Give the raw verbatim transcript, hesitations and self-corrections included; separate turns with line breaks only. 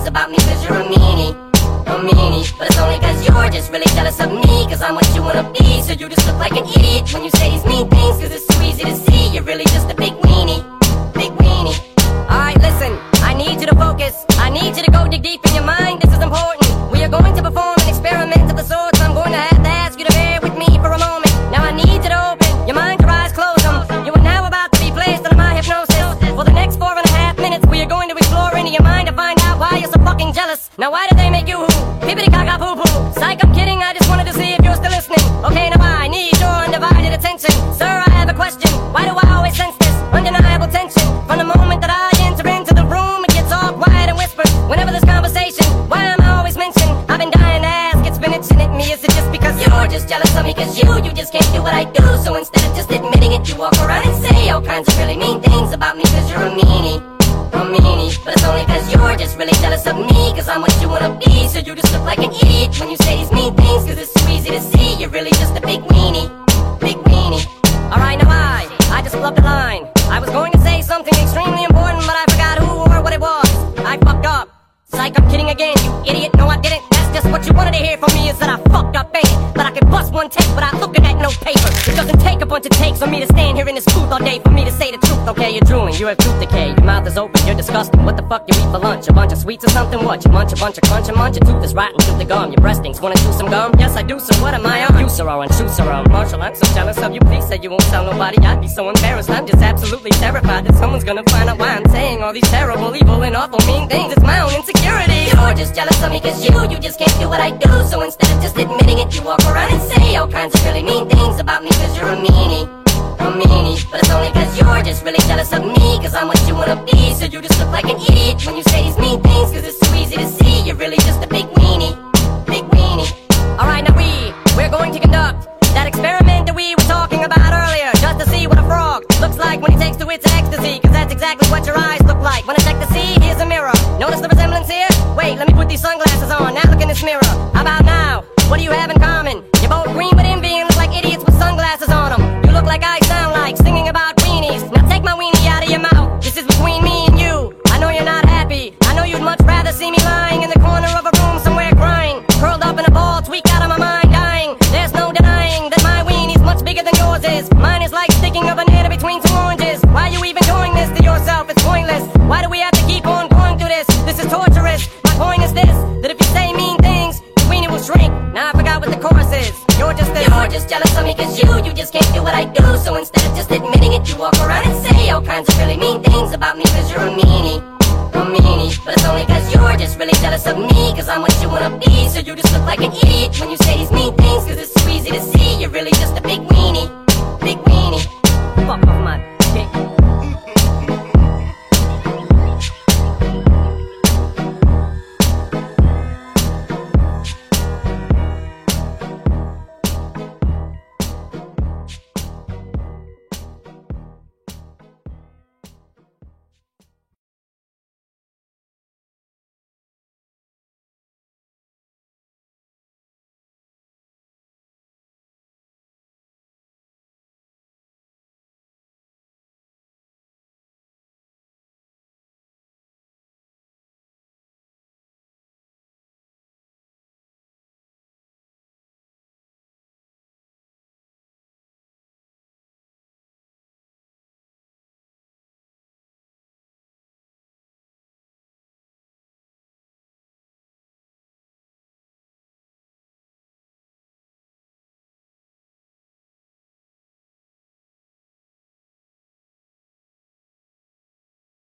about me cause you're a meanie, a meanie. But it's only cause you're just really jealous of me, cause I'm what you wanna be. So you just look like an idiot when you say these mean things, cause it's so easy to see you're really just a big weenie, big weenie. Alright, listen, I need you to focus, I need you to go dig deep in your mind, this is important. We are going to perform an experiment of the sort, so I'm going to have to ask you to bear with me for a moment. Now I need you to open your mind, your eyes, close them. You are now about to be placed under my hypnosis. For the next four and a half minutes we are going to explore into your mind to find out why you're so fucking jealous. Now why did they make you who? Hippity caca poo poo. Psych, I'm kidding, I just wanted to see if you're still listening. Okay, now I need your undivided attention. Sir, I have a question, why do I always sense this undeniable tension? From the moment that I enter into the room, it gets all quiet and whispered. Whenever there's conversation, why am I always mentioned? I've been dying to ask, it's been itching at me. Is it just because you're just jealous of me? Cause you, you just can't do what I do. So instead of just admitting it, you walk around and say all kinds of really mean things about me cause you're a meanie, a meanie. But it's only cause you're just really jealous of me, cause I'm what you wanna be. So you just look like an idiot when you say these mean things, cause it's so easy to see you're really just a big weenie, big weenie. Alright, now I, I just flubbed a line. I was going to say something extremely important, but I forgot who or what it was. I fucked up. Psych, I'm kidding again, you idiot. No, I didn't. That's just what you wanted to hear from me, is that I fucked up, ain't it? But I can bust one take without looking at no paper. It doesn't take a bunch of takes for me to stand here in this booth all day for me to say the truth. Okay, you're drooling, you have tooth decay. Your mouth is open, you're disgusting. What the fuck you eat for lunch? A bunch of sweets or something? What? You munch a bunch of crunch and munch? Your tooth is rotten, tooth the gum. Your breast stinks. Wanna chew some gum? Yes, I do, so what am I on? You, sir, and shoe, sir, um. Marshall, I'm so jealous of you. Please say you won't tell nobody. I'd be so embarrassed. I'm just absolutely terrified that someone's gonna find out why I'm saying all these terrible, evil, and awful mean things. It's my own insecurity. You're just jealous of me cause you, you just can't do what I do. So instead of just admitting it, you walk around and say all kinds of really mean things about me cause you're a meanie, a meanie. But it's only cause you're just really jealous of me, cause I'm what you wanna be. So you just look like an idiot when you say these mean things, cause it's so easy to see you're really just a big weenie, big weenie. Alright, now we, we're going to conduct that experiment that we were talking about earlier, just to see what a frog looks like when he takes to its ecstasy, cause that's exactly what your eyes look like. When I check to see, here's a mirror. Notice the resemblance here? Wait, let me put these sunglasses on. Now look in this mirror. How about now? What do you have in common? You're both green with envy and look like idiots with sunglasses on them. You look like I sound like, singing about weenies. Now take my weenie out of your mouth. This is between me and you. I know you're not happy. I know you'd much rather see me lying in the corner of a room somewhere crying, curled up in a ball, tweaked out of my mind, dying. There's no denying that my weenie's much bigger than yours is. Mine is like sticking a banana between two oranges. Why are you even doing this to yourself? It's pointless. Why do we have to keep on going through this? This is torturous. My point is this, that if you say mean things, your weenie will shrink. Now I forgot what the chorus is. You're just a You're just jealous of me cause you, you just can't do what I do. So instead of just admitting it, you walk around and say all kinds of really mean things about me cause you're a meanie, a meanie. But it's only cause you're just really jealous of me, cause I'm what you wanna be. So you just look like an idiot when you say these mean things, cause it's so easy to see you're really just a big weenie, big weenie. Fuck off my